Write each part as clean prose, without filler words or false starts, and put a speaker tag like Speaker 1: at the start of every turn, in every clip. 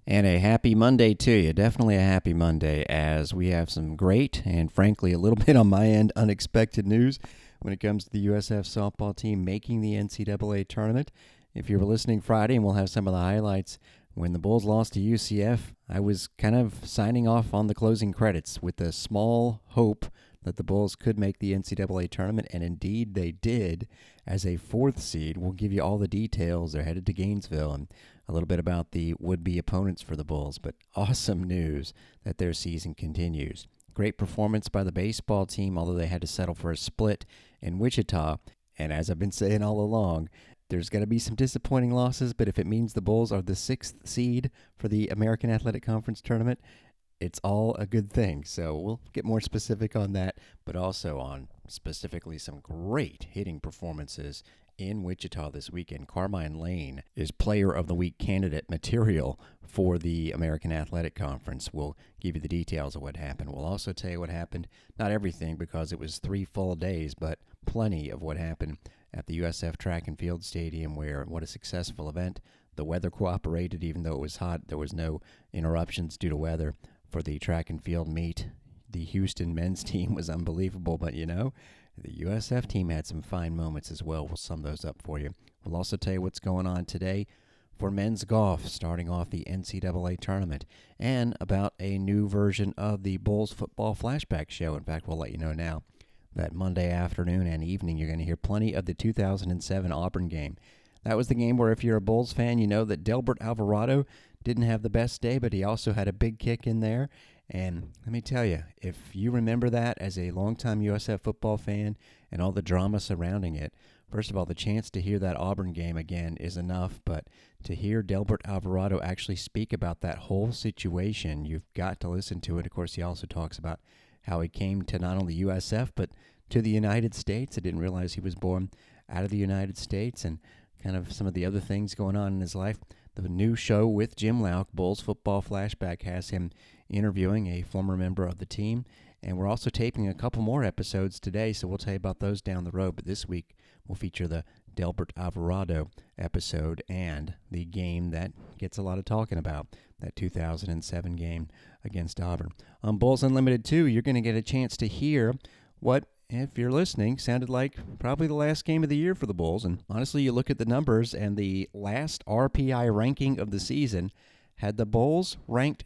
Speaker 1: And a happy Monday to you. Definitely a happy Monday, as we have some great and, frankly, a little bit on my end, unexpected news when it comes to the USF softball team making the NCAA tournament. If you were listening Friday, and we'll have some of the highlights, when the Bulls lost to UCF, I was kind of signing off on the closing credits with a small hope that the Bulls could make the NCAA tournament, and indeed they did as a fourth seed. We'll give you all the details. They're headed to Gainesville and a little bit about the would-be opponents for the Bulls, but awesome news that their season continues. Great performance by the baseball team, although they had to settle for a split in Wichita. And as I've been saying all along, there's going to be some disappointing losses, but if it means the Bulls are the sixth seed for the American Athletic Conference tournament, it's all a good thing. So we'll get more specific on that, but also on specifically some great hitting performances in Wichita this weekend. Carmine Lane is Player of the Week candidate material for the American Athletic Conference. We'll give you the details of what happened. We'll also tell you what happened, not everything because it was 3 full days, but plenty of what happened at the USF Track and Field Stadium, where what a successful event. The weather cooperated even though it was hot. There was no interruptions due to weather for the track and field meet. The Houston men's team was unbelievable, but the USF team had some fine moments as well. We'll sum those up for you. We'll also tell you what's going on today for men's golf, starting off the NCAA tournament, and about a new version of the Bulls football flashback show. In fact, we'll let you know now that Monday afternoon and evening you're going to hear plenty of the 2007 Auburn game. That was the game where if you're a Bulls fan, you know that Delbert Alvarado didn't have the best day, but he also had a big kick in there. And let me tell you, if you remember that as a longtime USF football fan and all the drama surrounding it, first of all, the chance to hear that Auburn game again is enough, but to hear Delbert Alvarado actually speak about that whole situation, you've got to listen to it. Of course, he also talks about how he came to not only USF, but to the United States. I didn't realize he was born out of the United States, and kind of some of the other things going on in his life. The new show with Jim Lauk, Bulls Football Flashback, has him interviewing a former member of the team. And we're also taping a couple more episodes today, so we'll tell you about those down the road. But this week, we'll feature the Delbert Alvarado episode and the game that gets a lot of talking about, that 2007 game against Auburn. On Bulls Unlimited 2, you're going to get a chance to hear what, if you're listening, sounded like probably the last game of the year for the Bulls. And honestly, you look at the numbers, and the last RPI ranking of the season had the Bulls ranked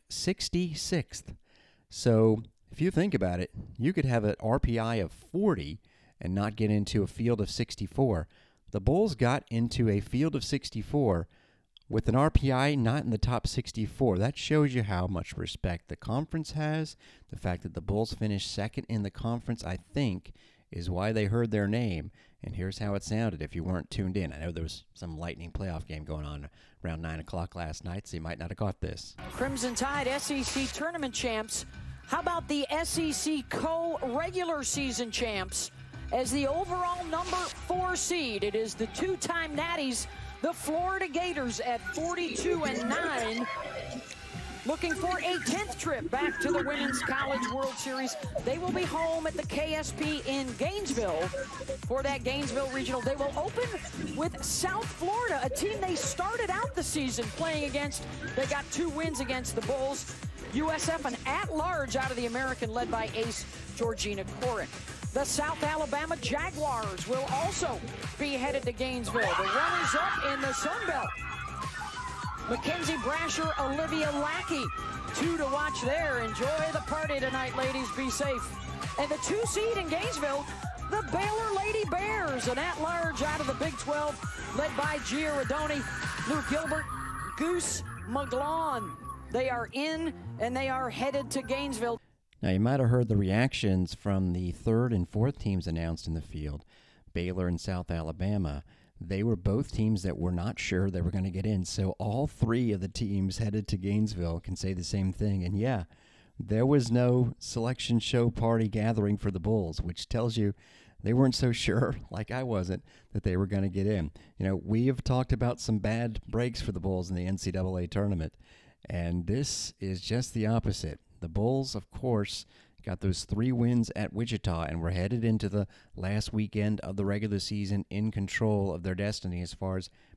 Speaker 1: 66th. So if you think about it, you could have an RPI of 40 and not get into a field of 64. The Bulls got into a field of 64 with an RPI not in the top 64. That shows you how much respect the conference has. The fact that the Bulls finished second in the conference, I think, is why they heard their name. And here's how it sounded if you weren't tuned in. I know there was some Lightning playoff game going on around 9 o'clock last night, so you might not have caught this.
Speaker 2: Crimson Tide SEC tournament champs. How about the SEC co-regular season champs? As the overall number 4 seed, it is the two-time Natties, the Florida Gators at 42-9. Looking for a 10th trip back to the Women's College World Series. They will be home at the KSP in Gainesville for that Gainesville Regional. They will open with South Florida, a team they started out the season playing against. They got 2 wins against the Bulls. USF an at-large out of the American led by ace Georgina Corrick. The South Alabama Jaguars will also be headed to Gainesville. The runners-up in the Sun Belt. Mackenzie Brasher, Olivia Lackey. 2 to watch there. Enjoy the party tonight, ladies. Be safe. And the 2 seed in Gainesville, the Baylor Lady Bears, an at-large out of the Big 12, led by Gia Rodoni, Luke Gilbert, Goose McGlone. They are in, and they are headed to Gainesville.
Speaker 1: Now, you might have heard the reactions from the 3rd and 4th teams announced in the field, Baylor and South Alabama. They were both teams that were not sure they were going to get in, so all 3 of the teams headed to Gainesville can say the same thing. And yeah, there was no selection show party gathering for the Bulls, which tells you they weren't so sure, like I wasn't, that they were going to get in. We have talked about some bad breaks for the Bulls in the NCAA tournament, and this is just the opposite. The Bulls, of course, got those 3 wins at Wichita and were headed into the last weekend of the regular season in control of their destiny as far as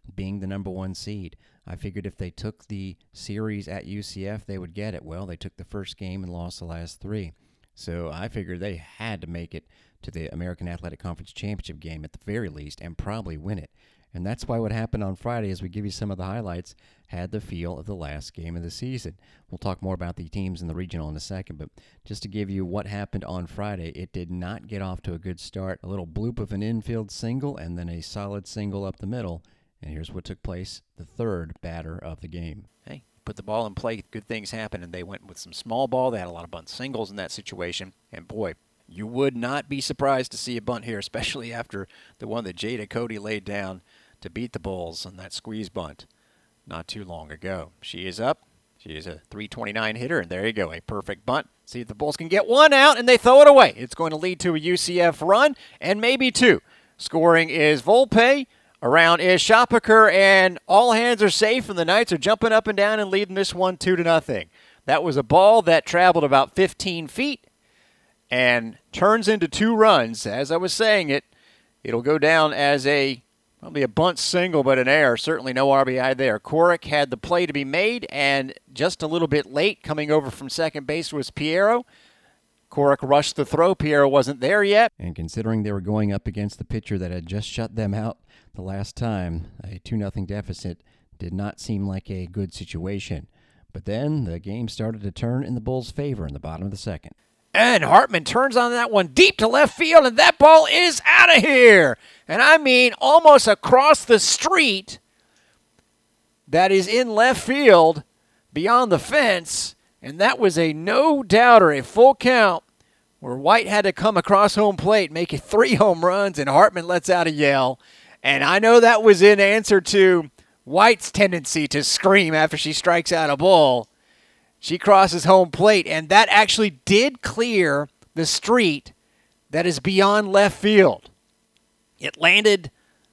Speaker 1: being the number 1 seed. I figured if they took the series at UCF, they would get it. Well, they took the first game and lost the last 3. So I figured they had to make it to the American Athletic Conference Championship game at the very least and probably win it. And that's why what happened on Friday, as we give you some of the highlights, had the feel of the last game of the season. We'll talk more about the teams in the regional in a second, but just to give you what happened on Friday, it did not get off to a good start. A little bloop of an infield single and then a solid single up the middle. And here's what took place, the third batter of the game.
Speaker 3: Hey, put the ball in play, good things happen, and they went with some small ball. They had a lot of bunt singles in that situation. And boy, you would not be surprised to see a bunt here, especially after the one that Jada Cody laid down to beat the Bulls on that squeeze bunt not too long ago. She is up. She is a .329 hitter, and there you go, a perfect bunt. See if the Bulls can get 1 out, and they throw it away. It's going to lead to a UCF run, and maybe 2. Scoring is Volpe. Around is Shopaker, and all hands are safe, and the Knights are jumping up and down and leading this one 2-0. That was a ball that traveled about 15 feet and turns into 2 runs. As I was saying it'll go down as probably a bunt single, but an error. Certainly no RBI there. Corrick had the play to be made, and just a little bit late coming over from second base was Piero. Corrick rushed the throw. Piero wasn't there yet.
Speaker 1: And considering they were going up against the pitcher that had just shut them out the last time, a 2-0 deficit did not seem like a good situation. But then the game started to turn in the Bulls' favor in the bottom of the second.
Speaker 3: And Hartman turns on that one deep to left field, and that ball is out of here. And I mean almost across the street. That is in left field beyond the fence. And that was a no-doubter, a full count, where White had to come across home plate, make it 3 home runs, and Hartman lets out a yell. And I know that was in answer to White's tendency to scream after she strikes out a ball. She crosses home plate, and that actually did clear the street that is beyond left field. It landed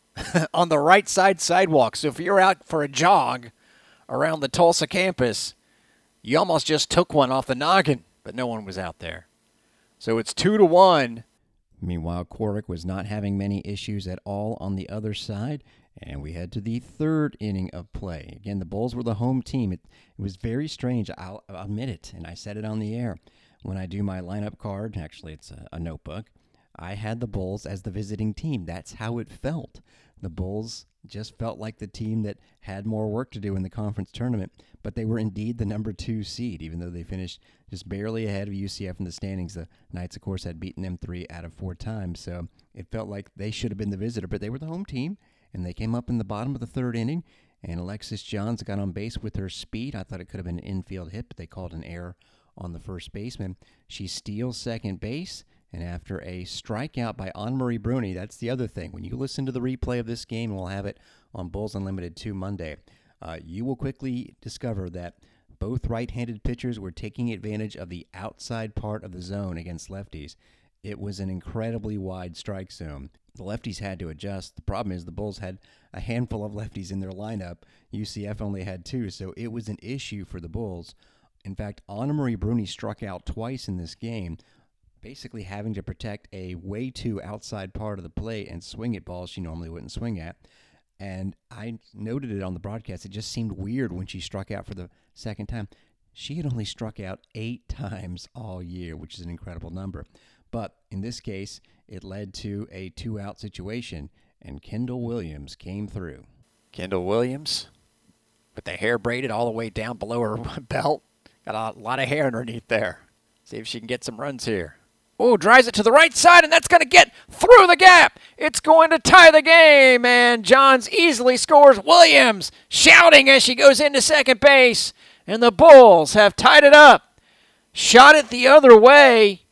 Speaker 3: on the right side sidewalk, so if you're out for a jog around the Tulsa campus, you almost just took one off the noggin, but no one was out there. So it's 2-1.
Speaker 1: Meanwhile, Corrick was not having many issues at all on the other side, and we head to the third inning of play. Again, the Bulls were the home team. It was very strange, I'll admit it, and I said it on the air. When I do my lineup card, actually it's a notebook, I had the Bulls as the visiting team. That's how it felt. The Bulls just felt like the team that had more work to do in the conference tournament, but they were indeed the number 2 seed, even though they finished just barely ahead of UCF in the standings. The Knights, of course, had beaten them 3 out of 4 times, so it felt like they should have been the visitor, but they were the home team, and they came up in the bottom of the third inning, and Alexis Johns got on base with her speed. I thought it could have been an infield hit, but they called an error on the first baseman. She steals second base, and after a strikeout by Anne-Marie Bruni, that's the other thing. When you listen to the replay of this game, and we'll have it on Bulls Unlimited 2 Monday, you will quickly discover that both right-handed pitchers were taking advantage of the outside part of the zone against lefties. It was an incredibly wide strike zone. The lefties had to adjust. The problem is the Bulls had a handful of lefties in their lineup. UCF only had 2, so it was an issue for the Bulls. In fact, Anne-Marie Bruni struck out twice in this game, basically having to protect a way too outside part of the plate and swing at balls she normally wouldn't swing at. And I noted it on the broadcast. It just seemed weird when she struck out for the second time. She had only struck out 8 times all year, which is an incredible number. But in this case, it led to a 2-out situation, and Kendall Williams came through.
Speaker 3: Kendall Williams, with the hair braided all the way down below her belt. Got a lot of hair underneath there. See if she can get some runs here. Oh, drives it to the right side, and that's going to get through the gap. It's going to tie the game, and Johns easily scores. Williams shouting as she goes into second base, and the Bulls have tied it up. Shot it the other way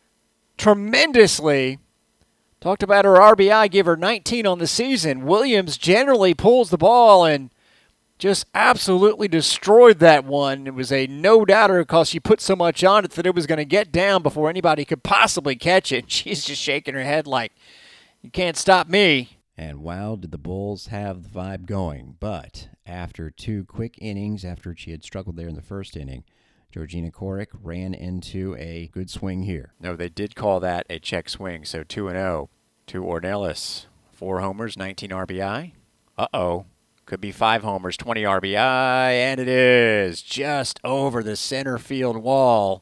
Speaker 3: tremendously. Talked about her RBI, give her 19 on the season. Williams generally pulls the ball and just absolutely destroyed that one. It was a no-doubter because she put so much on it that it was going to get down before anybody could possibly catch it. She's just shaking her head like, you can't stop me.
Speaker 1: And wow, did the Bulls have the vibe going. But after 2 quick innings, after she had struggled there in the first inning, Georgina Corrick ran into a good swing here.
Speaker 3: No, they did call that a check swing, so 2-0 to Ornelas. 4 homers, 19 RBI. Uh-oh. Could be 5 homers, 20 RBI, and it is just over the center field wall.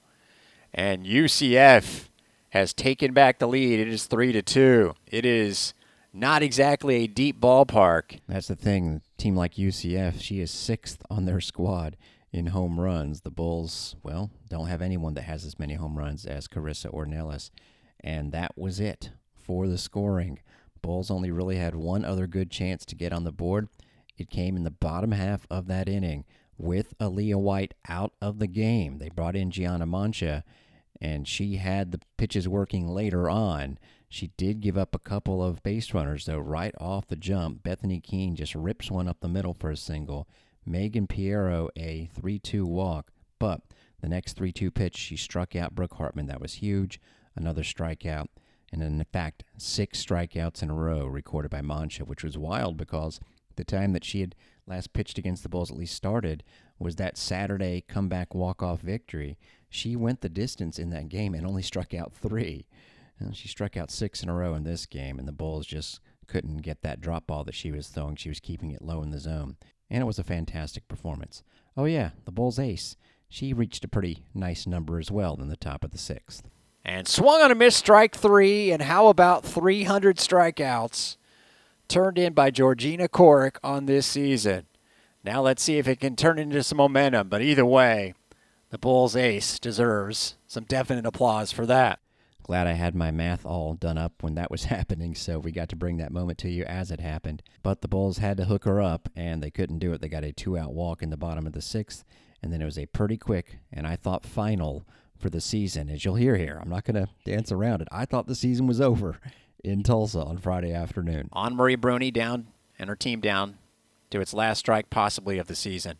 Speaker 3: And UCF has taken back the lead. It is 3-2. It is not exactly a deep ballpark.
Speaker 1: That's the thing. A team like UCF, she is 6th on their squad in home runs. The Bulls, well, don't have anyone that has as many home runs as Carissa Ornelas. And that was it for the scoring. Bulls only really had one other good chance to get on the board. It came in the bottom half of that inning with Aaliyah White out of the game. They brought in Gianna Mancha, and she had the pitches working later on. She did give up a couple of base runners, though, right off the jump. Bethany Keene just rips one up the middle for a single. Megan Piero a 3-2 walk, but the next 3-2 pitch, she struck out Brooke Hartman. That was huge. Another strikeout. And in fact, 6 strikeouts in a row recorded by Mancha, which was wild because the time that she had last pitched against the Bulls, at least started, was that Saturday comeback walk-off victory. She went the distance in that game and only struck out 3. And she struck out 6 in a row in this game, and the Bulls just couldn't get that drop ball that she was throwing. She was keeping it low in the zone. And it was a fantastic performance. Oh yeah, the Bulls ace. She reached a pretty nice number as well in the top of the 6th.
Speaker 3: And swung on a missed strike 3, and how about 300 strikeouts turned in by Georgina Corrick on this season. Now let's see if it can turn into some momentum, but either way, the Bulls ace deserves some definite applause for that.
Speaker 1: Glad I had my math all done up when that was happening, so we got to bring that moment to you as it happened. But the Bulls had to hook her up, and they couldn't do it. They got a 2-out walk in the bottom of the 6th, and then it was a pretty quick, and I thought final for the season. As you'll hear here, I'm not going to dance around it. I thought the season was over in Tulsa on Friday afternoon.
Speaker 3: Anne-Marie Bruni down, and her team down to its last strike possibly of the season.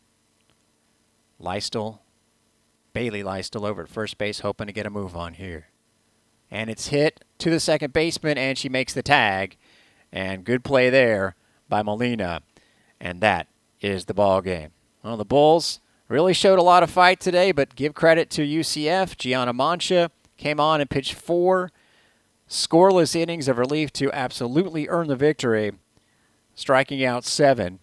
Speaker 3: Bailey Lystel over at first base, hoping to get a move on here. And it's hit to the second baseman, and she makes the tag. And good play there by Molina. And that is the ball game. Well, the Bulls really showed a lot of fight today, but give credit to UCF. Gianna Mancha came on and pitched 4 scoreless innings of relief to absolutely earn the victory, striking out 7.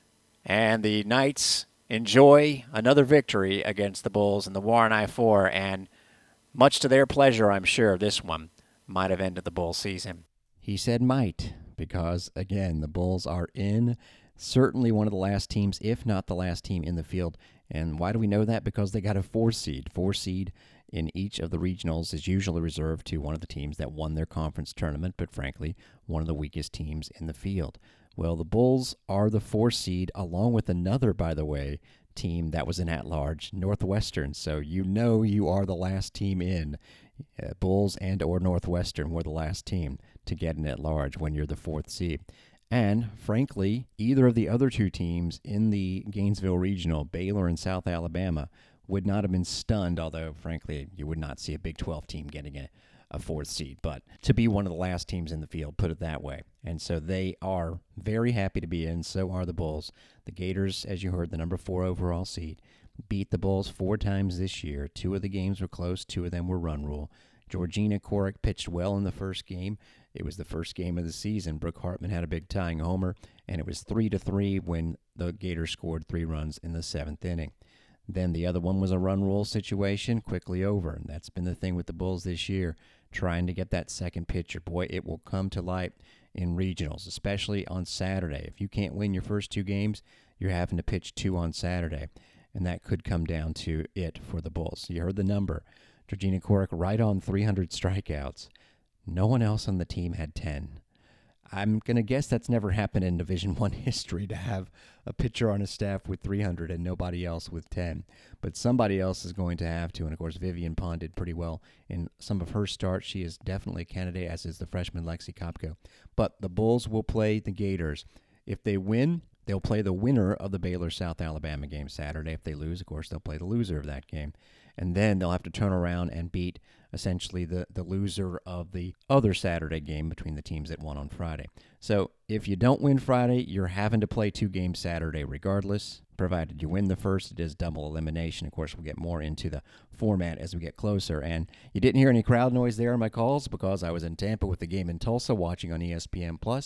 Speaker 3: And the Knights enjoy another victory against the Bulls in the Warren I-4, and much to their pleasure, I'm sure, this one might have ended the Bulls season.
Speaker 1: He said might, because, again, the Bulls are in certainly one of the last teams, if not the last team in the field. And why do we know that? Because they got a 4 seed. 4 seed in each of the regionals is usually reserved to one of the teams that won their conference tournament, but frankly, one of the weakest teams in the field. Well, the Bulls are the 4 seed, along with another, by the way, team that was an at-large, Northwestern. So you know you are the last team in. Bulls and or Northwestern were the last team to get an at-large when you're the 4th seed. And, frankly, either of the other 2 teams in the Gainesville Regional, Baylor and South Alabama, would not have been stunned, although, frankly, you would not see a Big 12 team getting a 4th seed. But to be one of the last teams in the field, put it that way. And so they are very happy to be in. So are the Bulls. The Gators, as you heard, the number 4 overall seed, beat the Bulls 4 times this year. 2 of the games were close. 2 of them were run rule. Georgina Corrick pitched well in the first game. It was the first game of the season. Brooke Hartman had a big tying homer, and it was 3-3 when the Gators scored 3 runs in the 7th inning. Then the other one was a run rule situation, quickly over, and that's been the thing with the Bulls this year, trying to get that second pitcher. Boy, it will come to light in regionals, especially on Saturday. If you can't win your first 2 games, you're having to pitch 2 on Saturday, and that could come down to it for the Bulls. You heard the number. Georgina Corrick right on 300 strikeouts. No one else on the team had 10. I'm going to guess that's never happened in Division I history, to have a pitcher on a staff with 300 and nobody else with 10. But somebody else is going to have to. And, of course, Vivian Pond did pretty well in some of her starts. She is definitely a candidate, as is the freshman Lexi Kopko. But the Bulls will play the Gators. If they win, they'll play the winner of the Baylor-South Alabama game Saturday. If they lose, of course, they'll play the loser of that game. And then they'll have to turn around and beat essentially the loser of the other Saturday game between the teams that won on Friday. So if you don't win Friday, you're having to play 2 games Saturday regardless. Provided you win the first, it is double elimination. Of course, we'll get more into the format as we get closer. And you didn't hear any crowd noise there on my calls because I was in Tampa with the game in Tulsa watching on ESPN+.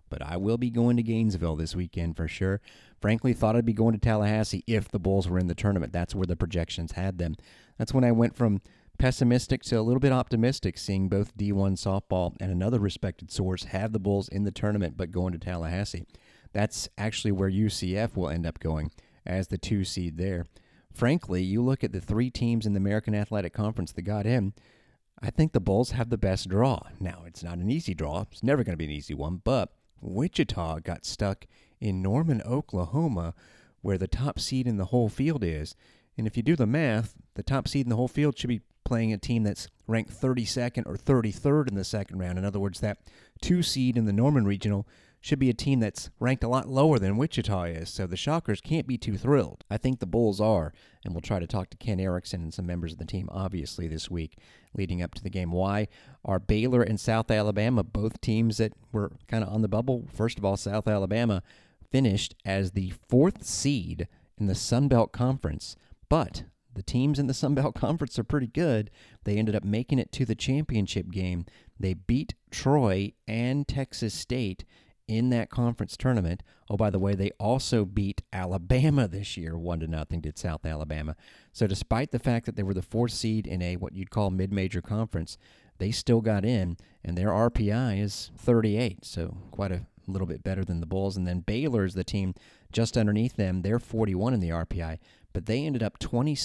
Speaker 1: but I will be going to Gainesville this weekend for sure. Frankly, thought I'd be going to Tallahassee if the Bulls were in the tournament. That's where the projections had them. That's when I went from pessimistic to a little bit optimistic, seeing both D1 softball and another respected source have the Bulls in the tournament but going to Tallahassee. That's actually where UCF will end up going as the 2 seed there. Frankly, you look at the 3 teams in the American Athletic Conference that got in, I think the Bulls have the best draw. Now, it's not an easy draw. It's never going to be an easy one, but Wichita got stuck in Norman, Oklahoma, where the top seed in the whole field is. And if you do the math, the top seed in the whole field should be playing a team that's ranked 32nd or 33rd in the second round. In other words, that 2 seed in the Norman Regional should be a team that's ranked a lot lower than Wichita is, so the Shockers can't be too thrilled. I think the Bulls are, and we'll try to talk to Ken Erickson and some members of the team, obviously, this week leading up to the game. Why are Baylor and South Alabama both teams that were kind of on the bubble? First of all, South Alabama finished as the 4th seed in the Sun Belt Conference, but the teams in the Sun Belt Conference are pretty good. They ended up making it to the championship game. They beat Troy and Texas State in that conference tournament. Oh, by the way, they also beat Alabama this year, 1-0, did South Alabama. So despite the fact that they were the 4th seed in a what you'd call mid-major conference, they still got in, and their RPI is 38, so quite a little bit better than the Bulls. And then Baylor is the team just underneath them. They're 41 in the RPI, but they ended up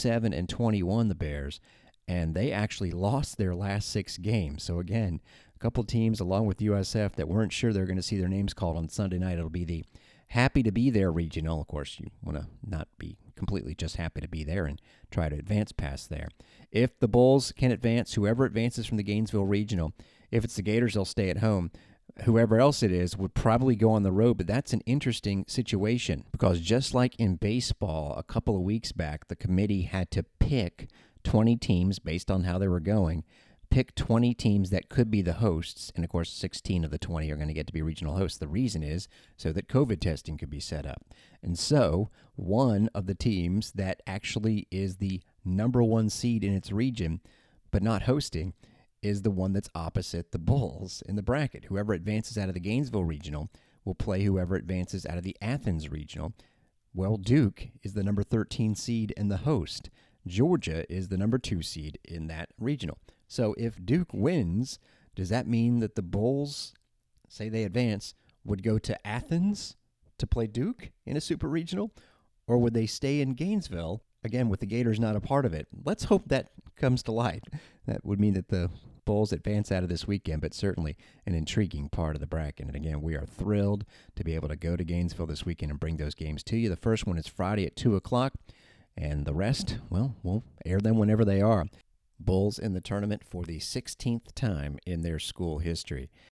Speaker 1: 27-21, the Bears, and they actually lost their last 6 games. So again, a couple teams along with USF that weren't sure they're going to see their names called on Sunday night. It'll be the happy to be there regional. Of course, you want to not be completely just happy to be there and try to advance past there. If the Bulls can advance, whoever advances from the Gainesville regional, if it's the Gators, they'll stay at home. Whoever else it is would probably go on the road, but that's an interesting situation because just like in baseball a couple of weeks back, the committee had to pick 20 teams based on how they were going, pick 20 teams that could be the hosts, and of course 16 of the 20 are going to get to be regional hosts. The reason is so that COVID testing could be set up. And so one of the teams that actually is the number 1 seed in its region but not hosting is the one that's opposite the Bulls in the bracket. Whoever advances out of the Gainesville Regional will play whoever advances out of the Athens Regional. Well, Duke is the number 13 seed and the host. Georgia is the number 2 seed in that regional. So if Duke wins, does that mean that the Bulls, say they advance, would go to Athens to play Duke in a super regional? Or would they stay in Gainesville, again, with the Gators not a part of it? Let's hope that comes to light. That would mean that the Bulls advance out of this weekend, but certainly an intriguing part of the bracket. And again, we are thrilled to be able to go to Gainesville this weekend and bring those games to you. The first one is Friday at 2 o'clock, and the rest, well, we'll air them whenever they are. Bulls in the tournament for the 16th time in their school history.